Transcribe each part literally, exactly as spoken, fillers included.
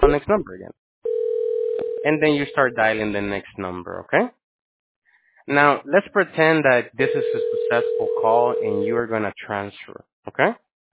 next number again. And then you start dialing the next number, okay? Now, let's pretend that this is a successful call and you are going to transfer, okay?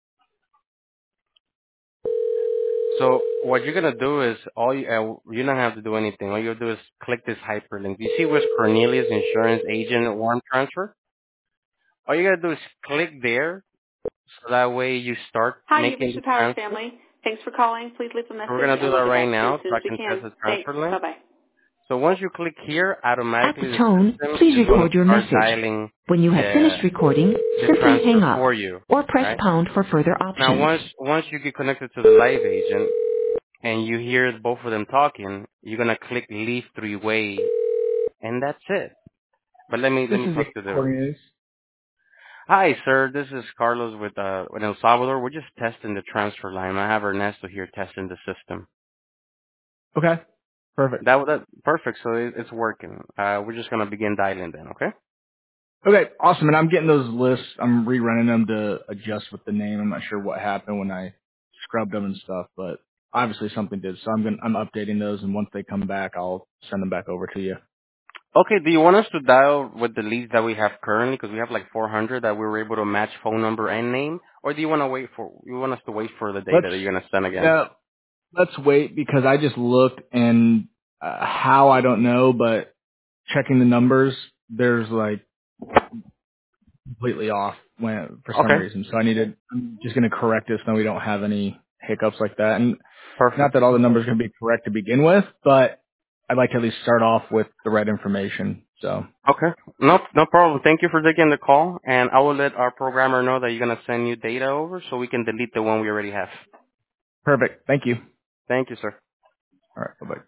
So what you're going to do is, all you, uh, you don't have to do anything. All you do is click this hyperlink. Do you see where's Cornelius Insurance Agent Warm Transfer? All you got to do is click there, so that way you start Hi, you've making reached the the Powers transfer. family. Thanks for calling. Please leave a So we're message going to do and that we'll get right back to you now as soon so as I we can test can. the Thanks. transfer link. Bye-bye. So once you click here, At automatically the the tone, system please is going to record your start message. dialing When you have the finished recording, the simply hang transfer up for you, or press right? pound for further Now options. once once you get connected to the live agent and you hear both of them talking, you're going to click leave three-way, and that's it. But let me let This me is talk to the. Cornelius. Hi, sir. This is Carlos with uh with El Salvador. We're just testing the transfer line. I have Ernesto here testing the system. Okay, perfect. That that perfect. So it, it's working. Uh, we're just gonna begin dialing then. Okay. Okay, awesome. And I'm getting those lists. I'm rerunning them to adjust with the name. I'm not sure what happened when I scrubbed them and stuff, but obviously something did. So I'm going I'm updating those, and once they come back, I'll send them back over to you. Okay. Do you want us to dial with the leads that we have currently? Because we have like four hundred that we were able to match phone number and name. Or do you want to wait for? You want us to wait for the data Let's that you're gonna send again? yeah, let's wait because I just looked and uh, how I don't know, but checking the numbers, there's like completely off when for some Okay. reason. So I needed. I'm just going to correct this so we don't have any hiccups like that. And not Perfect. that all the numbers are going to be correct to begin with, but I'd like to at least start off with the right information. So Okay. No, no problem. Thank you for taking the call, and I will let our programmer know that you're gonna send new data over so we can delete the one we already have. perfect. Thank you. Thank you, sir. All right. Bye bye.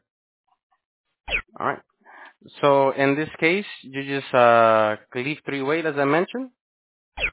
All right. So in this case, you just uh, leave three-way, as I mentioned.